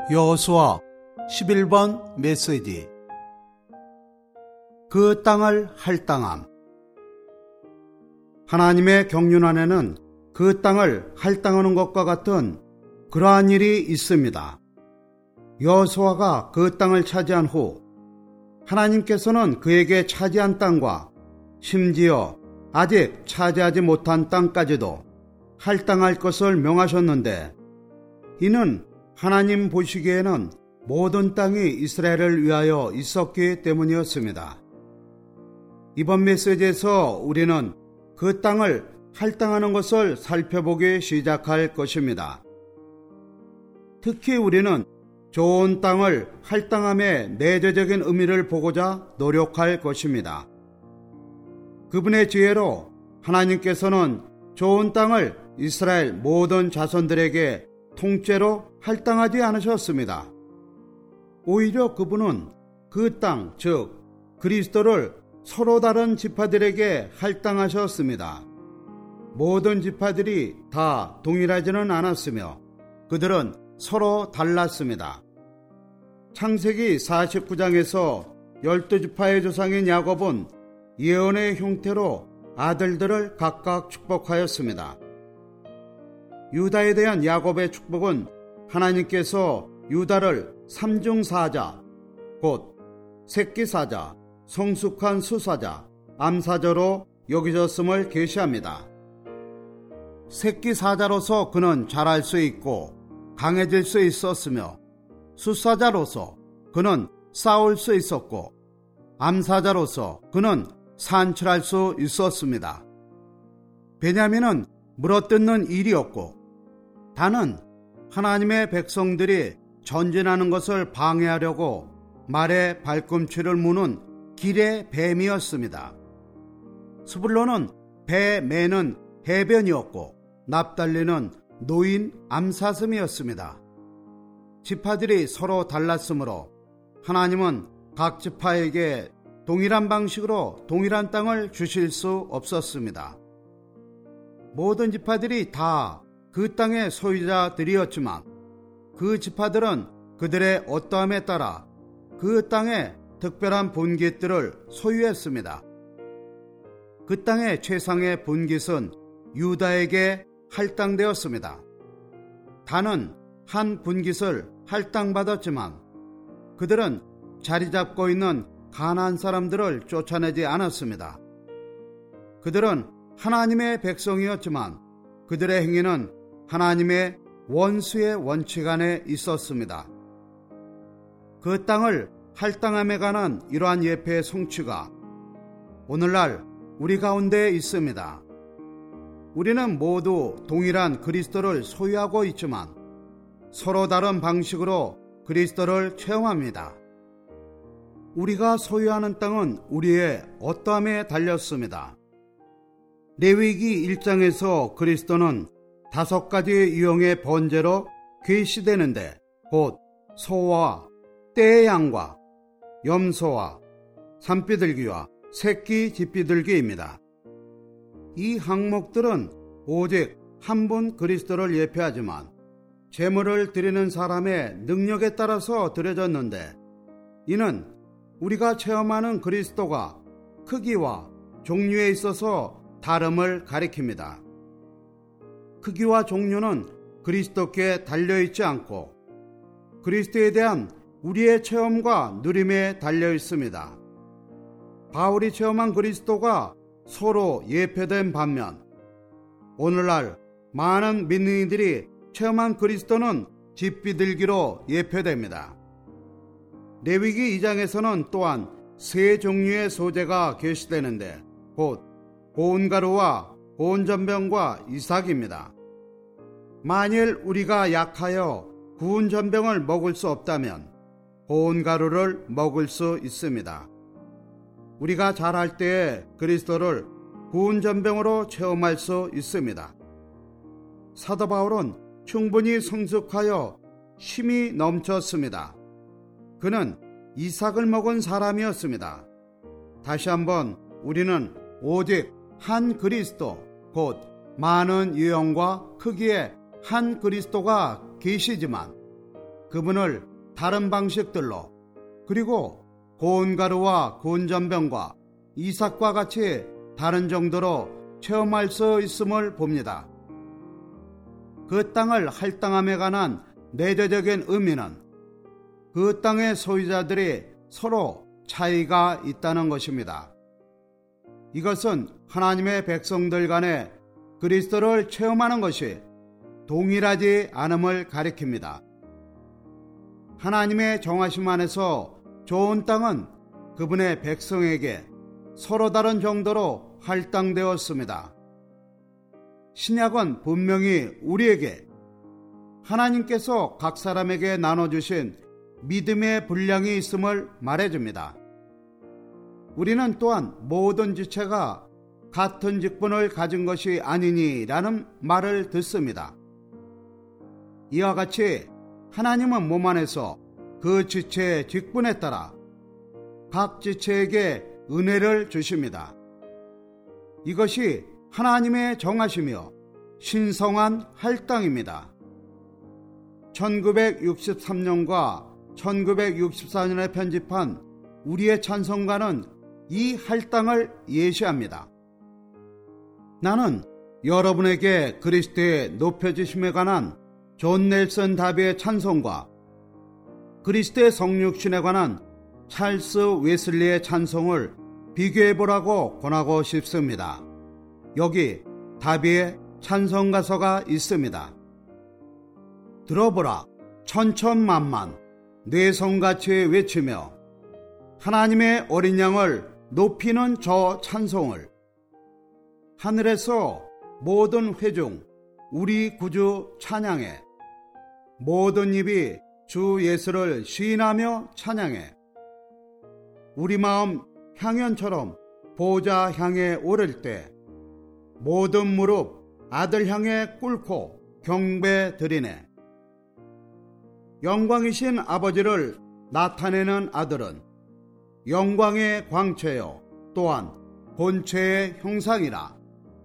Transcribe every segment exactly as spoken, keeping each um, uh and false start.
여호수아 십일 번 메시지. 그 땅을 할당함. 하나님의 경륜 안에는 그 땅을 할당하는 것과 같은 그러한 일이 있습니다. 여호수아가 그 땅을 차지한 후 하나님께서는 그에게 차지한 땅과 심지어 아직 차지하지 못한 땅까지도 할당할 것을 명하셨는데, 이는 하나님 보시기에는 모든 땅이 이스라엘을 위하여 있었기 때문이었습니다. 이번 메시지에서 우리는 그 땅을 할당하는 것을 살펴보기 시작할 것입니다. 특히 우리는 좋은 땅을 할당함의 내재적인 의미를 보고자 노력할 것입니다. 그분의 지혜로 하나님께서는 좋은 땅을 이스라엘 모든 자손들에게 통째로 할당하지 않으셨습니다. 오히려 그분은 그 땅, 즉 그리스도를 서로 다른 지파들에게 할당하셨습니다. 모든 지파들이 다 동일하지는 않았으며 그들은 서로 달랐습니다. 창세기 사십구 장에서 열두 지파의 조상인 야곱은 예언의 형태로 아들들을 각각 축복하였습니다. 유다에 대한 야곱의 축복은 하나님께서 유다를 삼중사자, 곧 새끼사자, 성숙한 수사자, 암사자로 여기셨음을 계시합니다. 새끼사자로서 그는 자랄 수 있고 강해질 수 있었으며, 수사자로서 그는 싸울 수 있었고, 암사자로서 그는 산출할 수 있었습니다. 베냐민은 물어뜯는 일이었고, 단은 하나님의 백성들이 전진하는 것을 방해하려고 말의 발꿈치를 무는 길의 뱀이었습니다. 스불론은 배 매는 해변이었고, 납달리는 노인 암사슴이었습니다. 지파들이 서로 달랐으므로 하나님은 각 지파에게 동일한 방식으로 동일한 땅을 주실 수 없었습니다. 모든 지파들이 다 그 땅의 소유자들이었지만 그 지파들은 그들의 어떠함에 따라 그 땅의 특별한 분깃들을 소유했습니다. 그 땅의 최상의 분깃은 유다에게 할당되었습니다. 단은 한 분깃을 할당받았지만 그들은 자리 잡고 있는 가나안 사람들을 쫓아내지 않았습니다. 그들은 하나님의 백성이었지만 그들의 행위는 하나님의 원수의 원칙 안에 있었습니다. 그 땅을 할당함에 관한 이러한 예표의 성취가 오늘날 우리 가운데 있습니다. 우리는 모두 동일한 그리스도를 소유하고 있지만 서로 다른 방식으로 그리스도를 체험합니다. 우리가 소유하는 땅은 우리의 어떠함에 달렸습니다. 레위기 일 장에서 그리스도는 다섯 가지 유형의 번제로 계시되는데, 곧 소와 떼의 양과 염소와 산비둘기와 새끼 집비둘기입니다. 이 항목들은 오직 한 분 그리스도를 예표하지만 제물을 드리는 사람의 능력에 따라서 드려졌는데, 이는 우리가 체험하는 그리스도가 크기와 종류에 있어서 다름을 가리킵니다. 크기와 종류는 그리스도께 달려있지 않고 그리스도에 대한 우리의 체험과 누림에 달려 있습니다. 바울이 체험한 그리스도가 서로 예표된 반면 오늘날 많은 믿는 이들이 체험한 그리스도는 집비둘기로 예표됩니다. 레위기 이 장에서는 또한 세 종류의 소재가 계시되는데, 곧 고운 가루와 고운 전병과 이삭입니다. 만일 우리가 약하여 구운 전병을 먹을 수 없다면 고운 가루를 먹을 수 있습니다. 우리가 잘할 때에 그리스도를 구운 전병으로 체험할 수 있습니다. 사도 바울은 충분히 성숙하여 힘이 넘쳤습니다. 그는 이삭을 먹은 사람이었습니다. 다시 한번 우리는 오직 한 그리스도, 곧 많은 유형과 크기의 한 그리스도가 계시지만 그분을 다른 방식들로, 그리고 고운 가루와 고운 전병과 이삭과 같이 다른 정도로 체험할 수 있음을 봅니다. 그 땅을 할당함에 관한 내재적인 의미는 그 땅의 소유자들이 서로 차이가 있다는 것입니다. 이것은 하나님의 백성들 간에 그리스도를 체험하는 것이 동일하지 않음을 가리킵니다. 하나님의 정하심 안에서 좋은 땅은 그분의 백성에게 서로 다른 정도로 할당되었습니다. 신약은 분명히 우리에게 하나님께서 각 사람에게 나눠주신 믿음의 분량이 있음을 말해줍니다. 우리는 또한 모든 지체가 같은 직분을 가진 것이 아니니라는 말을 듣습니다. 이와 같이 하나님은 몸 안에서 그 지체의 직분에 따라 각 지체에게 은혜를 주십니다. 이것이 하나님의 정하시며 신성한 할당입니다. 천구백육십삼 년과 천구백육십사 년에 편집한 우리의 찬송가는 이 할당을 예시합니다. 나는 여러분에게 그리스도의 높여주심에 관한 존 넬슨 다비의 찬송과 그리스도의 성육신에 관한 찰스 웨슬리의 찬송을 비교해보라고 권하고 싶습니다. 여기 다비의 찬송가서가 있습니다. 들어보라, 천천만만 내 성같이 외치며 하나님의 어린 양을 높이는 저 찬송을 하늘에서 모든 회중 우리 구주 찬양해 모든 입이 주 예수를 시인하며 찬양해 우리 마음 향연처럼 보좌 향해 오를 때 모든 무릎 아들 향해 꿇고 경배 드리네. 영광이신 아버지를 나타내는 아들은 영광의 광채요 또한 본체의 형상이라.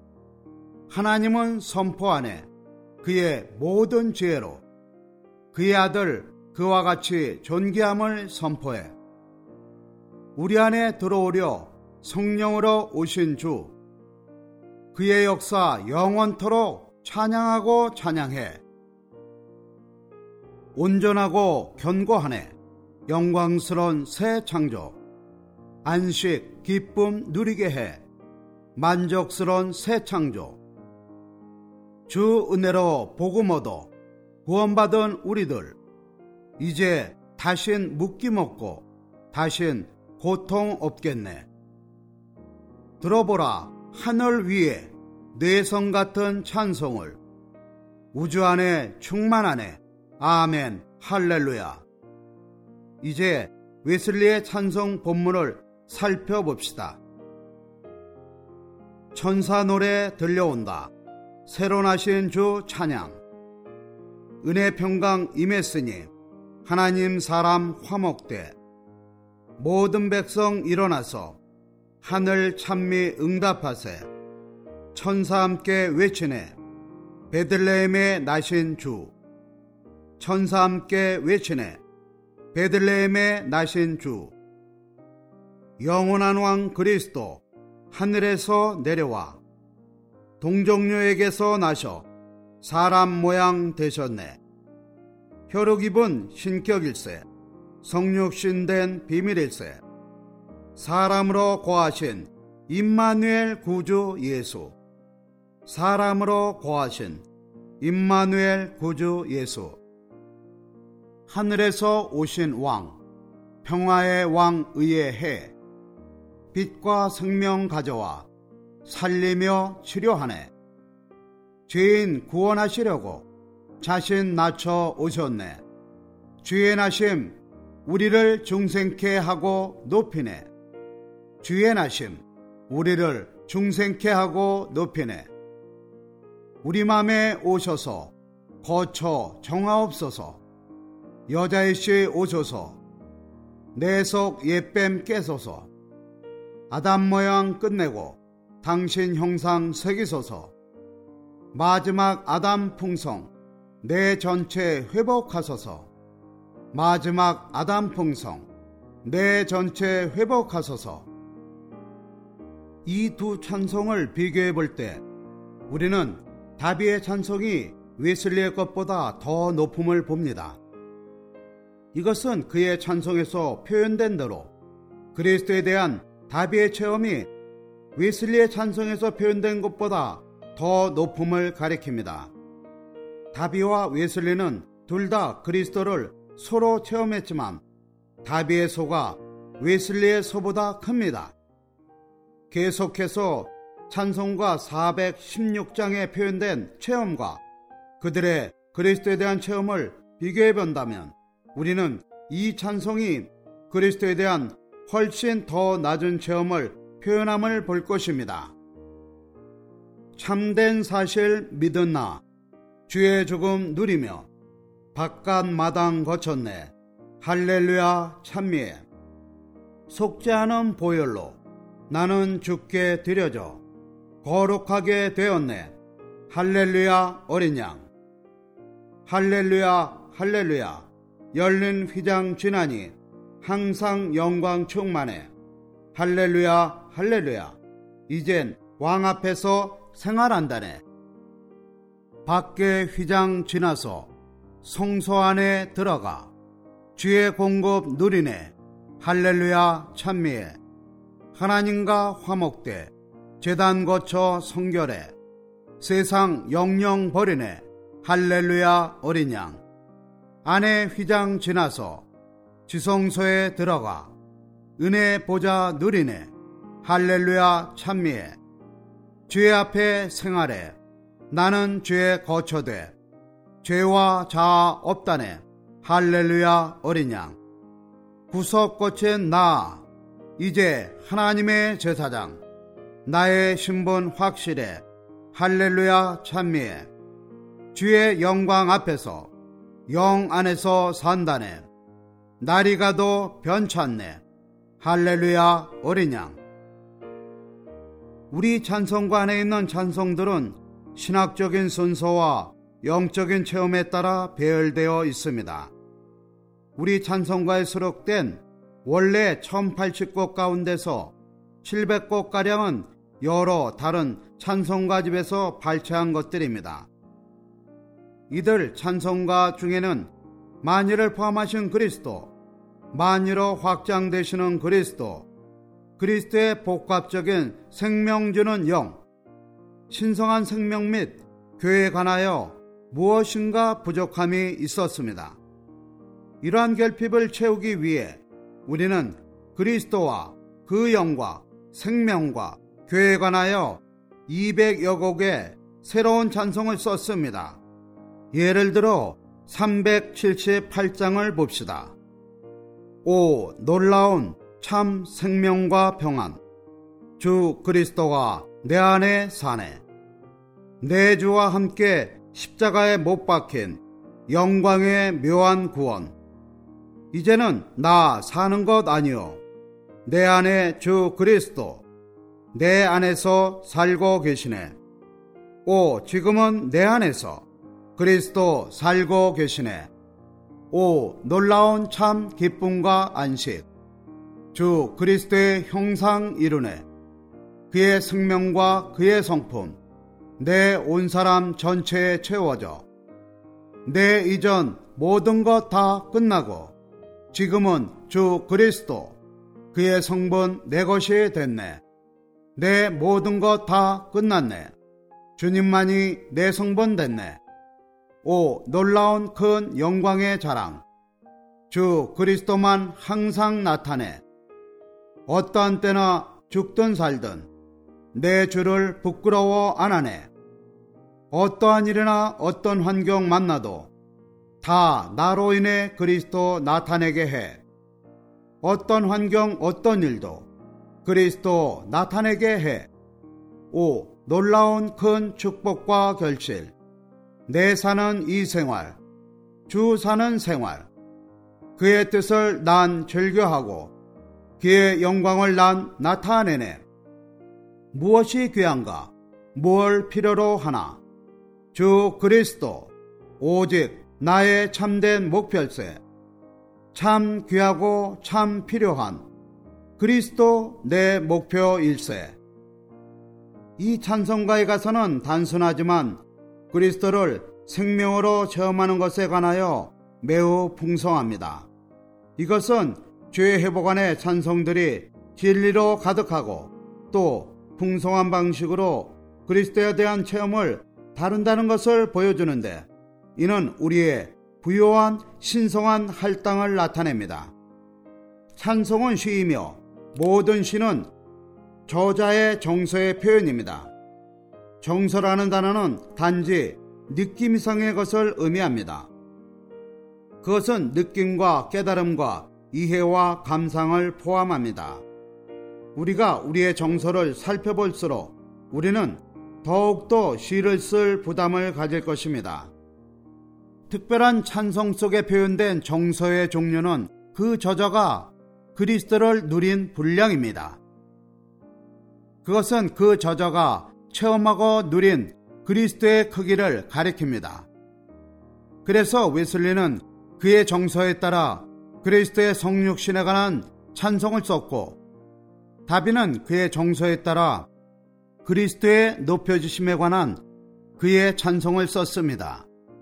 하나님은 선포하네 그의 모든 지혜로 그의 아들 그와 같이 존귀함을 선포해. 우리 안에 들어오려 성령으로 오신 주 그의 역사 영원토록 찬양하고 찬양해. 온전하고 견고하네 영광스러운 새 창조 안식 기쁨 누리게 해 만족스러운 새 창조. 주 은혜로 복음 얻어 구원받은 우리들 이제 다신 묶임 없고 다신 고통 없겠네. 들어보라 하늘 위에 뇌성 같은 찬송을 우주 안에 충만하네. 아멘 할렐루야. 이제 웨슬리의 찬송 본문을 살펴봅시다. 천사 노래 들려온다. 새로 나신 주 찬양. 은혜 평강 임했으니 하나님 사람 화목되 모든 백성 일어나서 하늘 찬미 응답하세. 천사 함께 외치네 베들레헴에 나신 주. 천사 함께 외치네 베들레헴에 나신 주. 영원한 왕 그리스도 하늘에서 내려와 동정녀에게서 나셔 사람 모양 되셨네. 혈육 입은 신격일세 성육신된 비밀일세 사람으로 거하신 임마누엘 구주 예수. 사람으로 거하신 임마누엘 구주 예수. 하늘에서 오신 왕 평화의 왕 의의 해 빛과 생명 가져와 살리며 치료하네. 죄인 구원하시려고 자신 낮춰 오셨네. 주의 나심 우리를 중생케 하고 높이네. 주의 나심 우리를 중생케 하고 높이네. 우리 맘에 오셔서 거처 정하옵소서. 여자이시 오셔서 내 속 옛뱀 깨소서. 아담 모양 끝내고 당신 형상 새기소서. 마지막 아담 풍성 내 전체 회복하소서. 마지막 아담 풍성, 내 전체 회복하소서. 이 두 찬송을 비교해 볼 때 우리는 다비의 찬송이 웨슬리의 것보다 더 높음을 봅니다. 이것은 그의 찬송에서 표현된 대로 그리스도에 대한 다비의 체험이 웨슬리의 찬송에서 표현된 것보다 더 높음을 가리킵니다. 다비와 웨슬리는 둘 다 그리스도를 소로 체험했지만 다비의 소가 웨슬리의 소보다 큽니다. 계속해서 찬송가 사백십육 장에 표현된 체험과 그들의 그리스도에 대한 체험을 비교해 본다면 우리는 이 찬송이 그리스도에 대한 훨씬 더 낮은 체험을 표현함을 볼 것입니다. 참된 사실 믿었나 주의 죽음 누리며 바깥 마당 거쳤네 할렐루야 찬미해 속지 않은 보혈로 나는 주께 드려져 거룩하게 되었네 할렐루야 어린 양 할렐루야 할렐루야 열린 휘장 지나니 항상 영광 충만해 할렐루야 할렐루야 이젠 왕 앞에서 생활한다네 밖에 휘장 지나서 성소 안에 들어가 주의 공급 누리네 할렐루야 찬미해 하나님과 화목돼 제단 거쳐 성결해 세상 영영 버리네 할렐루야 어린 양 안에 휘장 지나서 지성소에 들어가 은혜 보좌 누리네 할렐루야 찬미해 주의 앞에 생활해 나는 죄에 거처돼 죄와 자아 없다네 할렐루야 어린 양 구석 거친 나 이제 하나님의 제사장 나의 신분 확실해 할렐루야 찬미해 주의 영광 앞에서 영 안에서 산다네 날이 가도 변찮네 할렐루야 어린 양 우리 찬송가 안에 있는 찬송들은 신학적인 순서와 영적인 체험에 따라 배열되어 있습니다. 우리 찬송가에 수록된 원래 천팔십 곡 가운데서 칠백 곡가량은 여러 다른 찬송가집에서 발췌한 것들입니다. 이들 찬송가 중에는 만유를 포함하신 그리스도, 만유로 확장되시는 그리스도, 그리스도의 복합적인 생명 주는 영, 신성한 생명 및 교회에 관하여 무엇인가 부족함이 있었습니다. 이러한 결핍을 채우기 위해 우리는 그리스도와 그 영과 생명과 교회에 관하여 이백여 곡의 새로운 찬송을 썼습니다. 예를 들어 삼백칠십팔 장을 봅시다. 오 놀라운 참 생명과 평안 주 그리스도가 내 안에 사네 내 주와 함께 십자가에 못 박힌 영광의 묘한 구원 이제는 나 사는 것 아니요 내 안에 주 그리스도 내 안에서 살고 계시네 오 지금은 내 안에서 그리스도 살고 계시네 오 놀라운 참 기쁨과 안식 주 그리스도의 형상 이루네 그의 생명과 그의 성품 내 온 사람 전체에 채워져 내 이전 모든 것 다 끝나고 지금은 주 그리스도 그의 성분 내 것이 됐네 내 모든 것 다 끝났네 주님만이 내 성분 됐네 오 놀라운 큰 영광의 자랑 주 그리스도만 항상 나타내 어떠한 때나 죽든 살든 내 주를 부끄러워 안 하네 어떠한 일이나 어떤 환경 만나도 다 나로 인해 그리스도 나타내게 해 어떤 환경 어떤 일도 그리스도 나타내게 해 오 놀라운 큰 축복과 결실 내 사는 이 생활 주 사는 생활 그의 뜻을 난 즐겨하고 그의 영광을 난 나타내네 무엇이 귀한가 무엇을 필요로 하나 주 그리스도 오직 나의 참된 목표일세 참 귀하고 참 필요한 그리스도 내 목표일세. 이 찬송가에 가서는 단순하지만 그리스도를 생명으로 체험하는 것에 관하여 매우 풍성합니다. 이것은 죄 회복안의 찬송들이 진리로 가득하고 또 풍성한 방식으로 그리스도에 대한 체험을 다룬다는 것을 보여주는데, 이는 우리의 부요한 신성한 할당을 나타냅니다. 찬송은 시이며 모든 시는 저자의 정서의 표현입니다. 정서라는 단어는 단지 느낌 이상의 것을 의미합니다. 그것은 느낌과 깨달음과 이해와 감상을 포함합니다. 우리가 우리의 정서를 살펴볼수록 우리는 더욱더 시를 쓸 부담을 가질 것입니다. 특별한 찬송 속에 표현된 정서의 종류는 그 저자가 그리스도를 누린 분량입니다. 그것은 그 저자가 체험하고 누린 그리스도의 크기를 가리킵니다. 그래서 웨슬리는 그의 정서에 따라 그리스도의 성육신에 관한 찬송을 썼고, 다비는 그의 정서에 따라 그리스도의 높여주심에 관한 그의 찬송을 썼습니다.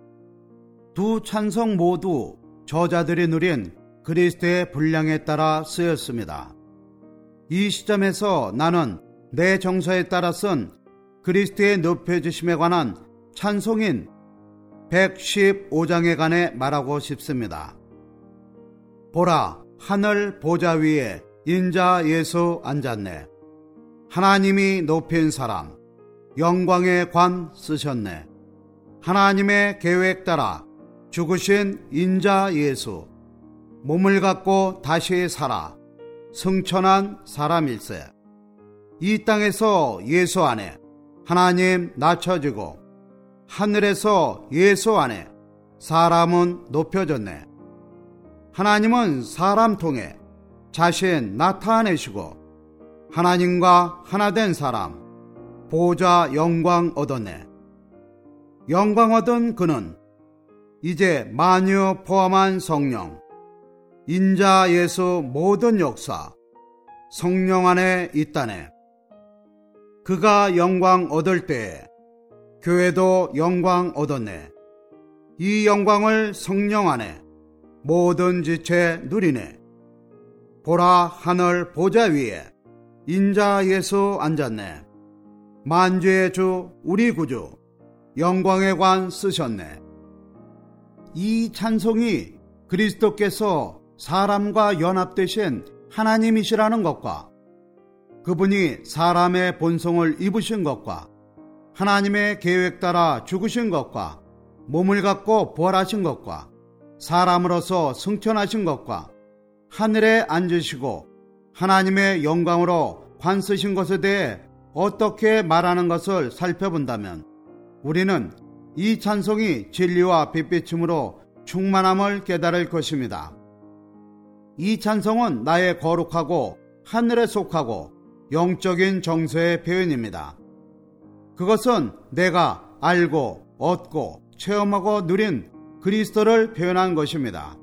두 찬송 모두 저자들이 누린 그리스도의 분량에 따라 쓰였습니다. 이 시점에서 나는 내 정서에 따라 쓴 그리스도의 높여주심에 관한 찬송인 백십오 장에 관해 말하고 싶습니다. 보라, 하늘 보좌 위에 인자 예수 앉았네. 하나님이 높인 사람, 영광의 관 쓰셨네. 하나님의 계획 따라 죽으신 인자 예수, 몸을 갖고 다시 살아 승천한 사람일세. 이 땅에서 예수 안에 하나님 낮춰지고 하늘에서 예수 안에 사람은 높여졌네. 하나님은 사람 통해 자신 나타내시고 하나님과 하나 된 사람 보좌 영광 얻었네. 영광 얻은 그는 이제 만유 포함한 성령, 인자 예수 모든 역사 성령 안에 있다네. 그가 영광 얻을 때에 교회도 영광 얻었네. 이 영광을 성령 안에 모든 지체 누리네. 보라, 하늘 보좌 위에 인자 예수 앉았네. 만주의 주 우리 구주 영광의 관 쓰셨네. 이 찬송이 그리스도께서 사람과 연합되신 하나님이시라는 것과 그분이 사람의 본성을 입으신 것과 하나님의 계획 따라 죽으신 것과 몸을 갖고 부활하신 것과 사람으로서 승천하신 것과 하늘에 앉으시고 하나님의 영광으로 관 쓰신 것에 대해 어떻게 말하는 것을 살펴본다면 우리는 이 찬송이 진리와 빛비춤으로 충만함을 깨달을 것입니다. 이 찬송은 나의 거룩하고 하늘에 속하고 영적인 정서의 표현입니다. 그것은 내가 알고 얻고 체험하고 누린 그리스도를 표현한 것입니다.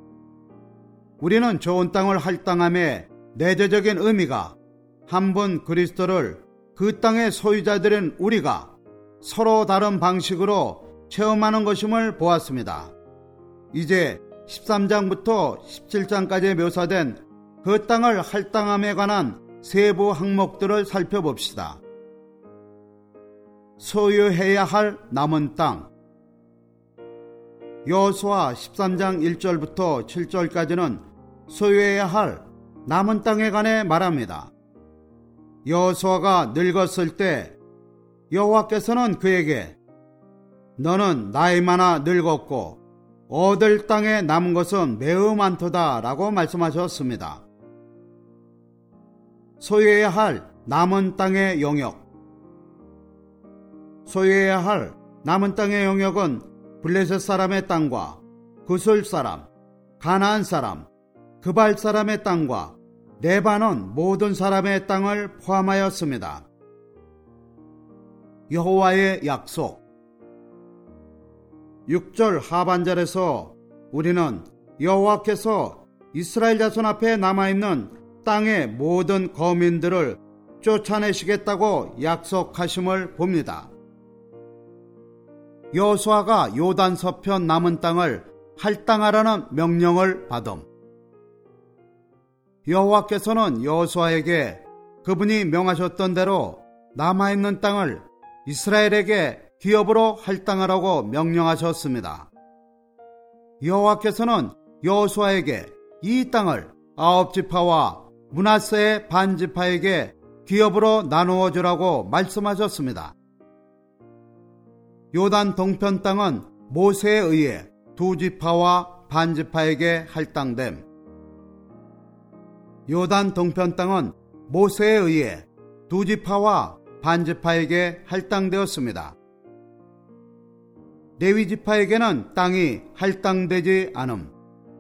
우리는 좋은 땅을 할당함의 내재적인 의미가 한 분 그리스도를 그 땅의 소유자들인 우리가 서로 다른 방식으로 체험하는 것임을 보았습니다. 이제 십삼 장부터 십칠 장까지 묘사된 그 땅을 할당함에 관한 세부 항목들을 살펴봅시다. 소유해야 할 남은 땅. 여호수아 십삼 장 일 절부터 칠 절까지는 소유해야 할 남은 땅에 관해 말합니다. 여호수아가 늙었을 때 여호와께서는 그에게 너는 나이 많아 늙었고 얻을 땅에 남은 것은 매우 많도다 라고 말씀하셨습니다. 소유해야 할 남은 땅의 영역. 소유해야 할 남은 땅의 영역은 블레셋 사람의 땅과 구슬 사람, 가나안 사람, 그발 사람의 땅과 레바논 모든 사람의 땅을 포함하였습니다. 여호와의 약속. 육 절 하반절에서 우리는 여호와께서 이스라엘 자손 앞에 남아있는 땅의 모든 거민들을 쫓아내시겠다고 약속하심을 봅니다. 여호수아가 요단 서편 남은 땅을 할당하라는 명령을 받음. 여호와께서는 여호수아에게 그분이 명하셨던 대로 남아있는 땅을 이스라엘에게 기업으로 할당하라고 명령하셨습니다. 여호와께서는 여호수아에게 이 땅을 아홉 지파와 므낫세의 반 지파에게 기업으로 나누어 주라고 말씀하셨습니다. 요단 동편 땅은 모세에 의해 두 지파와 반 지파에게 할당됨. 요단 동편 땅은 모세에 의해 두 지파와 반 지파에게 할당되었습니다. 레위 지파에게는 땅이 할당되지 않음.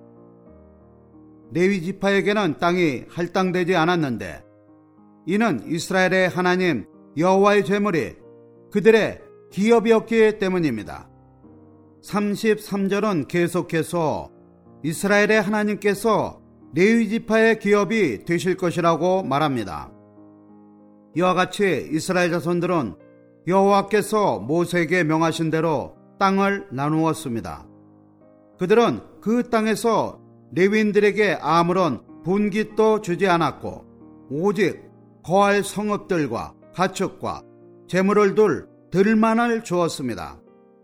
레위 지파에게는 땅이 할당되지 않았는데 이는 이스라엘의 하나님 여호와의 제물이 그들의 기업이었기 때문입니다. 삼십삼 절은 계속해서 이스라엘의 하나님께서 레위 지파의 기업이 되실 것이라고 말합니다. 이와 같이 이스라엘 자손들은 여호와께서 모세에게 명하신 대로 땅을 나누었습니다. 그들은 그 땅에서 레위인들에게 아무런 분깃도 주지 않았고 오직 거할 성읍들과 가축과 재물을 둘 들만을 주었습니다.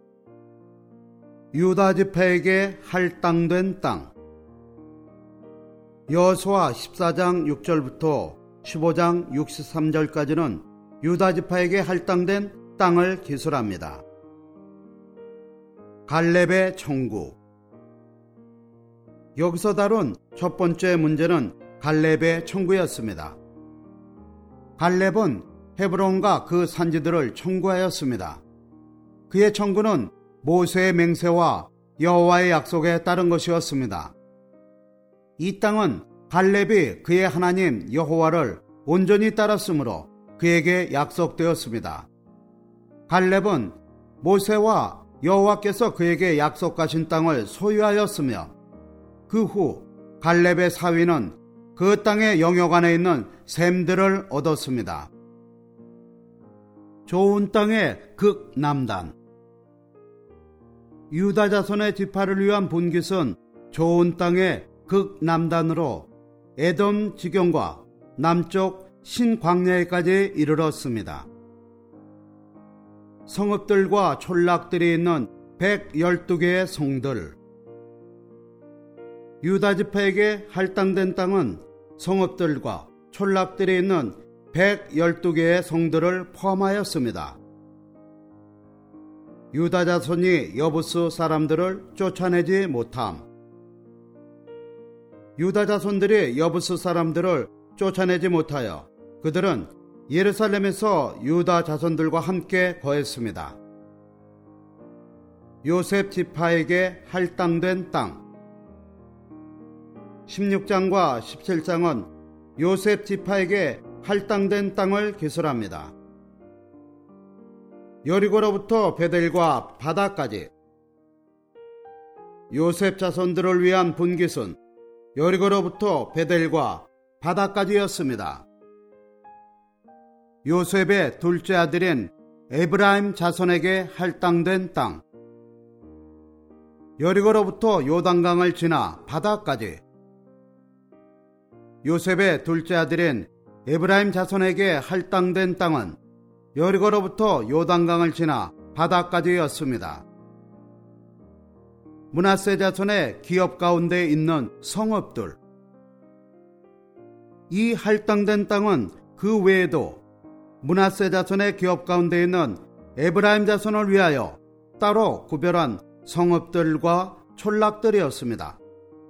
유다 지파에게 할당된 땅. 여호수아 십사 장 육 절부터 십오 장 육십삼 절까지는 유다 지파에게 할당된 땅을 기술합니다. 갈렙의 청구. 여기서 다룬 첫 번째 문제는 갈렙의 청구였습니다. 갈렙은 헤브론과 그 산지들을 청구하였습니다. 그의 청구는 모세의 맹세와 여호와의 약속에 따른 것이었습니다. 이 땅은 갈렙이 그의 하나님 여호와를 온전히 따랐으므로 그에게 약속되었습니다. 갈렙은 모세와 여호와께서 그에게 약속하신 땅을 소유하였으며 그 후 갈렙의 사위는 그 땅의 영역 안에 있는 샘들을 얻었습니다. 좋은 땅의 극남단. 유다 자손의 지파를 위한 분깃은 좋은 땅의 극남단으로 에돔 지경과 남쪽 신광야에까지 이르렀습니다. 성읍들과 촌락들이 있는 백십이 개의 성들. 유다 지파에게 할당된 땅은 성읍들과 촌락들이 있는 백십이 개의 성들을 포함하였습니다. 유다 자손이 여부스 사람들을 쫓아내지 못함. 유다 자손들이 여부스 사람들을 쫓아내지 못하여 그들은 예루살렘에서 유다 자손들과 함께 거했습니다. 요셉 지파에게 할당된 땅. 십육 장과 십칠 장은 요셉 지파에게 할당된 땅을 기술합니다. 여리고로부터 베델과 바다까지. 요셉 자손들을 위한 분깃은 여리고로부터 베델과 바다까지였습니다. 요셉의 둘째 아들인 에브라임 자손에게 할당된 땅. 여리고로부터 요단강을 지나 바다까지. 요셉의 둘째 아들인 에브라임 자손에게 할당된 땅은 여리고로부터 요단강을 지나 바다까지였습니다. 므낫세 자손의 기업 가운데 있는 성읍들. 이 할당된 땅은 그 외에도 므낫세 자손의 기업 가운데 있는 에브라임 자손을 위하여 따로 구별한 성읍들과 촌락들이었습니다.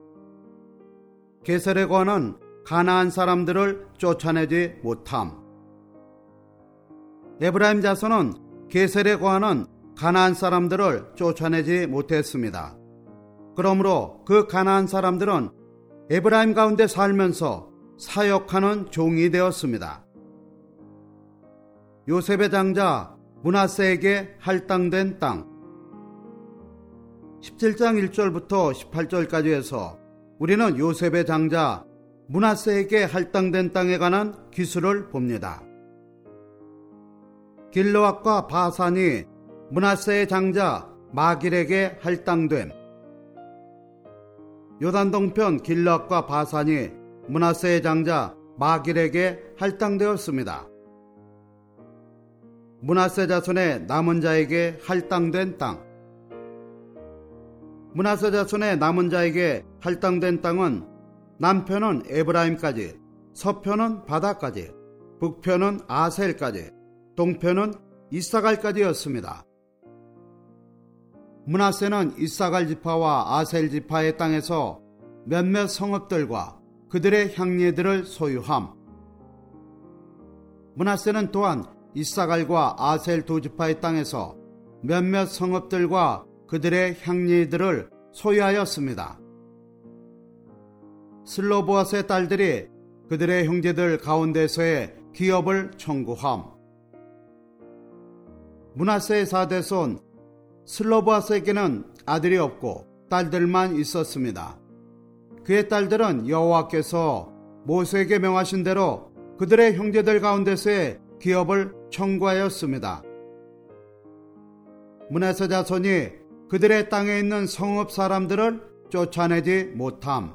게셀에 관한 가나안 사람들을 쫓아내지 못함. 에브라임 자손은 게셀에 거하는 가나안 사람들을 쫓아내지 못했습니다. 그러므로 그 가나안 사람들은 에브라임 가운데 살면서 사역하는 종이 되었습니다. 요셉의 장자 므낫세에게 할당된 땅. 십칠 장 일 절부터 십팔 절까지 해서 우리는 요셉의 장자 므낫세에게 할당된 땅에 관한 기술을 봅니다. 길르앗과 바산이 므낫세의 장자 마길에게 할당됨. 요단 동편 길르앗과 바산이 므낫세의 장자 마길에게 할당되었습니다. 므낫세 자손의 남은 자에게 할당된 땅. 므낫세 자손의 남은 자에게 할당된 땅은 남편은 에브라임까지, 서편은 바다까지, 북편은 아셀까지, 동편은 이사갈까지였습니다. 므낫세는 이사갈 지파와 아셀 지파의 땅에서 몇몇 성읍들과 그들의 향리들을 소유함. 므낫세는 또한 이사갈과 아셀 두 지파의 땅에서 몇몇 성읍들과 그들의 향리들을 소유하였습니다. 슬로보앗의 딸들이 그들의 형제들 가운데서의 기업을 청구함. 므낫세의 사대손 슬로보앗에게는 아들이 없고 딸들만 있었습니다. 그의 딸들은 여호와께서 모세에게 명하신 대로 그들의 형제들 가운데서의 기업을 청구하였습니다. 므낫세 자손이 그들의 땅에 있는 성읍 사람들을 쫓아내지 못함.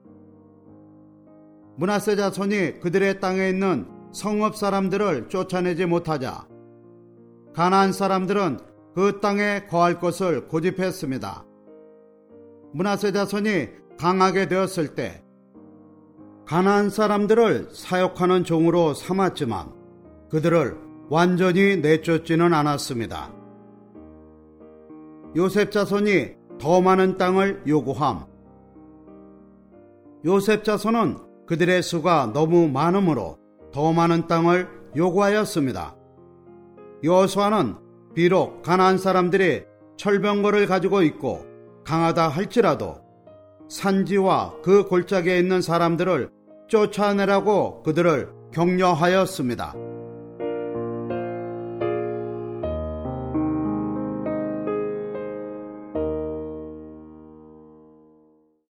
므낫세 자손이 그들의 땅에 있는 성읍 사람들을 쫓아내지 못하자 가나안 사람들은 그 땅에 거할 것을 고집했습니다. 므낫세 자손이 강하게 되었을 때 가나안 사람들을 사역하는 종으로 삼았지만 그들을 완전히 내쫓지는 않았습니다. 요셉 자손이 더 많은 땅을 요구함. 요셉 자손은 그들의 수가 너무 많으므로 더 많은 땅을 요구하였습니다. 여호수아는 비록 가나안 사람들이 철병거를 가지고 있고 강하다 할지라도 산지와 그 골짜기에 있는 사람들을 쫓아내라고 그들을 격려하였습니다.